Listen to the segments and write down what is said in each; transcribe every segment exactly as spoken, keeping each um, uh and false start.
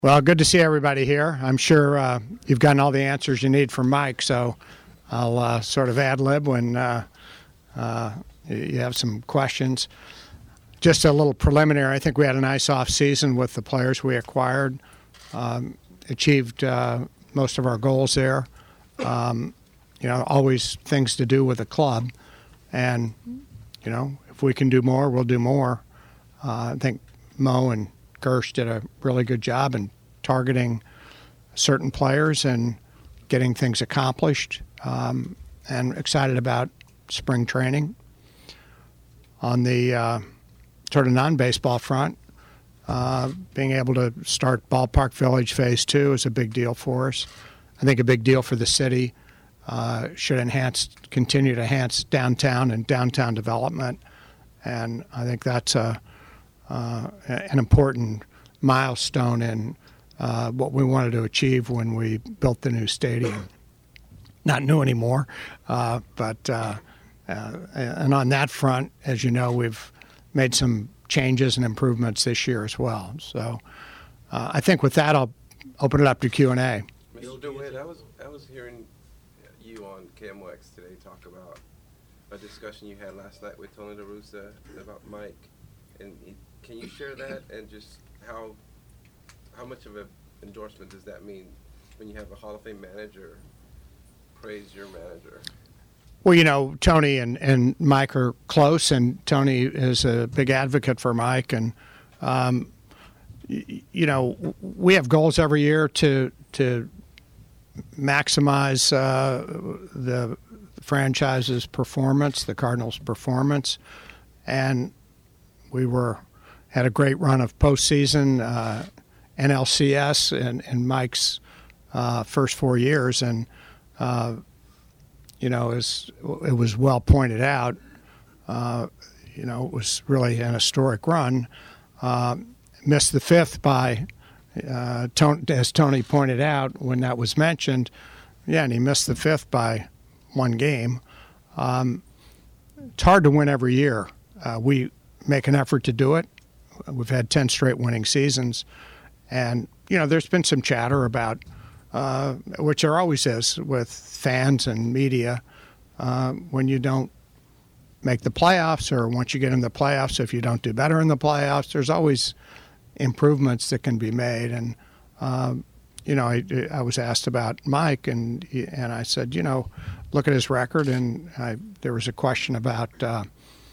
Well, good to see everybody here. I'm sure uh, you've gotten all the answers you need from Mike, so I'll uh, sort of ad-lib when uh, uh, you have some questions. Just a little preliminary. I think we had a nice off-season with the players we acquired. Um, achieved uh, most of our goals there. Um, you know, always things to do with the club. And, you know, if we can do more, we'll do more. Uh, I think Mo and Gersh did a really good job in targeting certain players and getting things accomplished, um, and excited about spring training. On the uh, sort of non-baseball front, uh, being able to start Ballpark Village Phase two is a big deal for us. I think a big deal for the city. Uh, should enhance, continue to enhance downtown and downtown development, and I think that's a Uh, an important milestone in uh, what we wanted to achieve when we built the new stadium. Not new anymore, uh, but uh, uh, and on that front, as you know, we've made some changes and improvements this year as well. So uh, I think with that, I'll open it up to Q and A. Mister DeWitt, I was I was hearing you on K M O X today talk about a discussion you had last night with Tony La Russa about Mike, and he, can you share that and just how how much of an endorsement does that mean when you have a Hall of Fame manager praise your manager? Well, you know, Tony and, and Mike are close, and Tony is a big advocate for Mike. And, um, y- you know, we have goals every year to to maximize uh, the franchise's performance, the Cardinals' performance. And we were had a great run of postseason, uh, N L C S, and, and Mike's uh, first four years. And, uh, you know, as it was well pointed out, uh, you know, it was really an historic run. Uh, missed the fifth by, uh, Tony, as Tony pointed out when that was mentioned. Yeah, and he missed the fifth by one game. Um, it's hard to win every year. Uh, we make an effort to do it. We've had ten straight winning seasons. And, you know, there's been some chatter about, uh, which there always is with fans and media, uh, when you don't make the playoffs, or once you get in the playoffs, if you don't do better in the playoffs, there's always improvements that can be made. And, um, you know, I, I was asked about Mike, and he, and I said, you know, look at his record. And I, there was a question about, uh,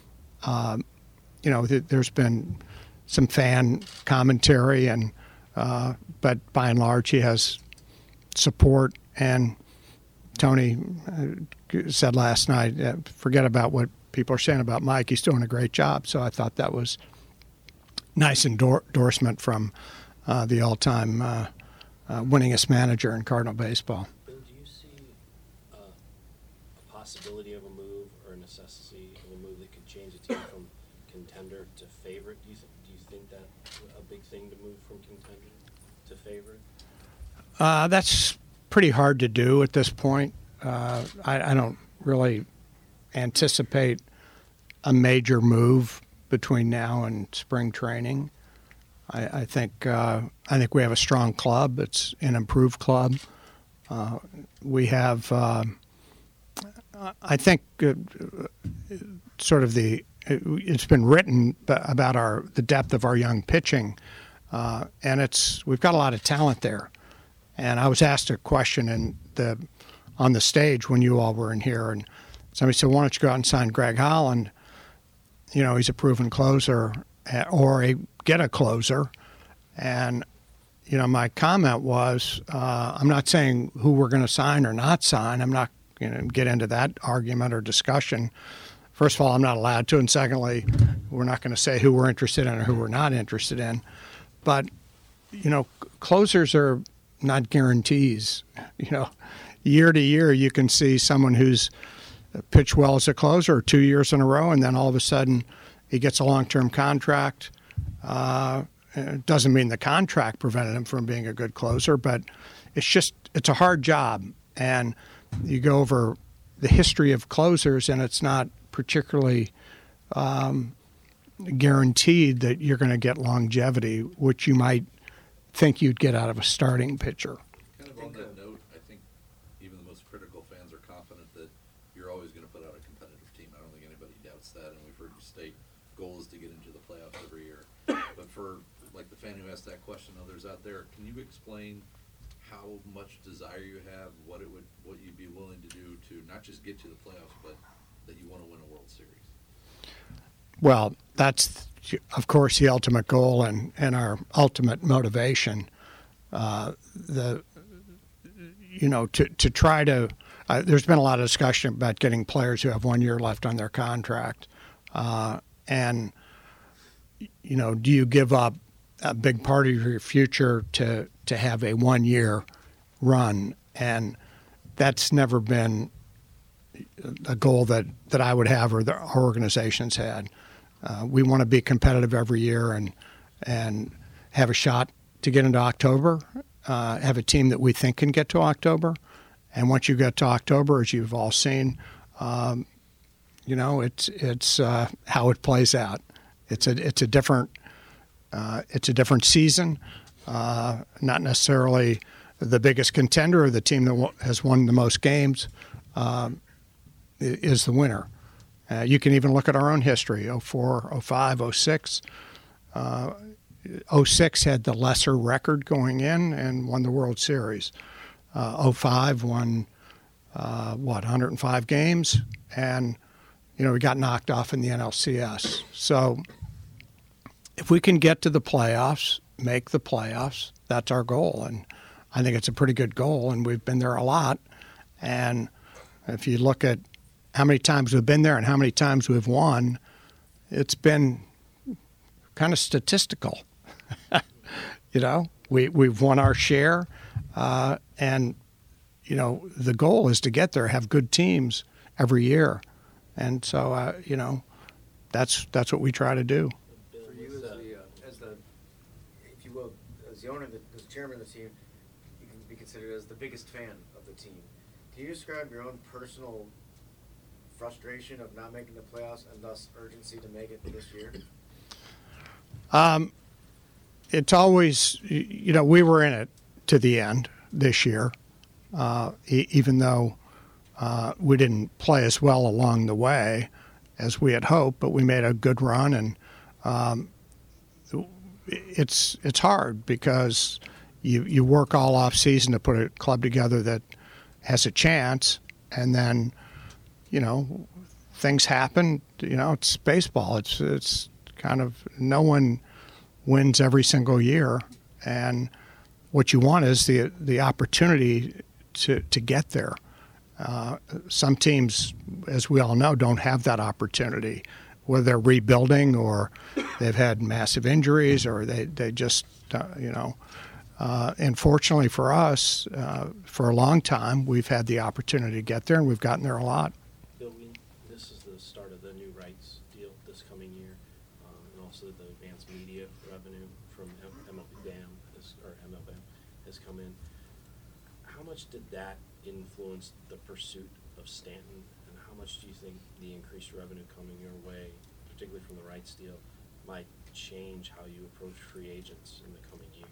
uh, you know, th- there's been some fan commentary, and uh, but by and large, he has support. And Tony uh, said last night, uh, forget about what people are saying about Mike. He's doing a great job. So I thought that was nice endor- endorsement from uh, the all-time uh, uh, winningest manager in Cardinal baseball. Bill, do you see uh, a possibility of a move or a necessity of a move that could change the team from contender to favorite? Do you, th- do you think that's a big thing to move from contender to favorite? Uh, that's pretty hard to do at this point. Uh, I, I don't really anticipate a major move between now and spring training. I, I think uh, I think we have a strong club. It's an improved club. Uh, we have, uh, I think, uh, sort of the. It's been written about our the depth of our young pitching, uh, and it's we've got a lot of talent there. And I was asked a question in the on the stage when you all were in here, and somebody said, "Why don't you go out and sign Greg Holland? You know, he's a proven closer, or a get a closer." And you know, my comment was, uh, I'm not saying who we're going to sign or not sign. I'm not going to get into that argument or discussion. First of all, I'm not allowed to, and secondly, we're not going to say who we're interested in or who we're not interested in. But, you know, closers are not guarantees. You know, year to year, you can see someone who's pitched well as a closer two years in a row, and then all of a sudden he gets a long-term contract. Uh, it doesn't mean the contract prevented him from being a good closer, but it's just it's a hard job. And you go over the history of closers, and it's not particularly um, guaranteed that you're going to get longevity, which you might think you'd get out of a starting pitcher. Kind of on that note, I think even the most critical fans are confident that you're always going to put out a competitive team. I don't think anybody doubts that, and we've heard you state goal is to get into the playoffs every year. But for like the fan who asked that question, others out there, can you explain how much desire you have, what it would, what you'd be willing to do to not just get to the playoffs, but that you want to win a World Series? Well, that's, of course, the ultimate goal and, and our ultimate motivation. Uh, the, you know, to, to try to, uh, there's been a lot of discussion about getting players who have one year left on their contract. Uh, and, you know, do you give up a big part of your future to, to have a one-year run? And that's never been a goal that, that I would have or that our organization's had. Uh, we want to be competitive every year and and have a shot to get into October, uh, have a team that we think can get to October. And once you get to October, as you've all seen, um, you know, it's it's uh, how it plays out. It's a it's a different uh, it's a different season. Uh, not necessarily the biggest contender or the team that w- has won the most games um, is the winner. Uh, you can even look at our own history, oh four, oh five, oh six. Uh, oh six had the lesser record going in and won the World Series. Uh, oh five won, uh, what, one hundred five games? And, you know, we got knocked off in the N L C S. So if we can get to the playoffs, make the playoffs, that's our goal. And I think it's a pretty good goal, and we've been there a lot. And if you look at how many times we've been there and how many times we've won, it's been kind of statistical. You know, we, we've won our share, uh, and, you know, the goal is to get there, have good teams every year. And so, uh, you know, that's that's what we try to do. For you as the, uh, as the, if you will, as the owner, the, as chairman of the team, you can be considered as the biggest fan of the team. Can you describe your own personal frustration of not making the playoffs and thus urgency to make it this year? Um, it's always, you know, we were in it to the end this year, uh, e- even though uh, we didn't play as well along the way as we had hoped, but we made a good run, and um, it's it's hard because you you work all off season to put a club together that has a chance, and then, you know, things happen. You know, it's baseball. It's it's kind of, no one wins every single year, and what you want is the the opportunity to to get there. Uh, some teams, as we all know, don't have that opportunity, whether they're rebuilding or they've had massive injuries or they they just uh, you know. Uh, and fortunately for us, uh, for a long time, we've had the opportunity to get there, and we've gotten there a lot. Bill, we, this is the start of the new rights deal this coming year, uh, and also the advanced media revenue from M L B has, or M L B has come in. How much did that influence the pursuit of Stanton, and how much do you think the increased revenue coming your way, particularly from the rights deal, might change how you approach free agents in the coming years?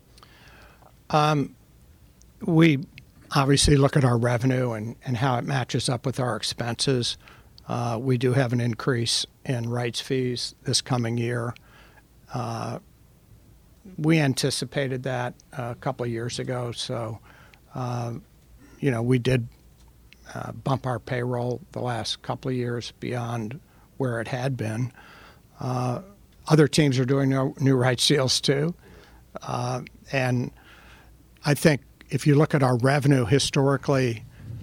Um, we obviously look at our revenue and, and how it matches up with our expenses. Uh, we do have an increase in rights fees this coming year. Uh, we anticipated that a couple of years ago, so uh, you know, we did uh, bump our payroll the last couple of years beyond where it had been. Uh, other teams are doing new, new rights deals too, uh, and I think if you look at our revenue historically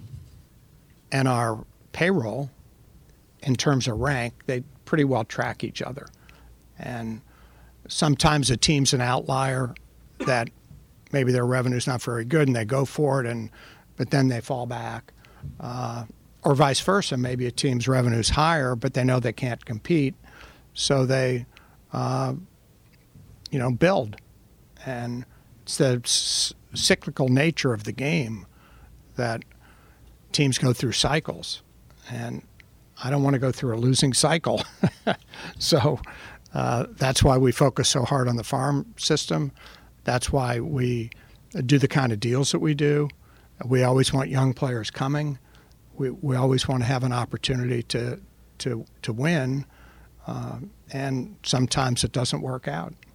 and our payroll in terms of rank, they pretty well track each other. And sometimes a team's an outlier that maybe their revenue's not very good and they go for it, and but then they fall back. Uh, or vice versa, maybe a team's revenue's higher, but they know they can't compete, so they, uh, you know, build. And it's the s- cyclical nature of the game that teams go through cycles, and I don't want to go through a losing cycle. So uh, that's why we focus so hard on the farm system, That's why we do the kind of deals that we do. We always want young players coming. We we always want to have an opportunity to to to win, uh, and sometimes it doesn't work out.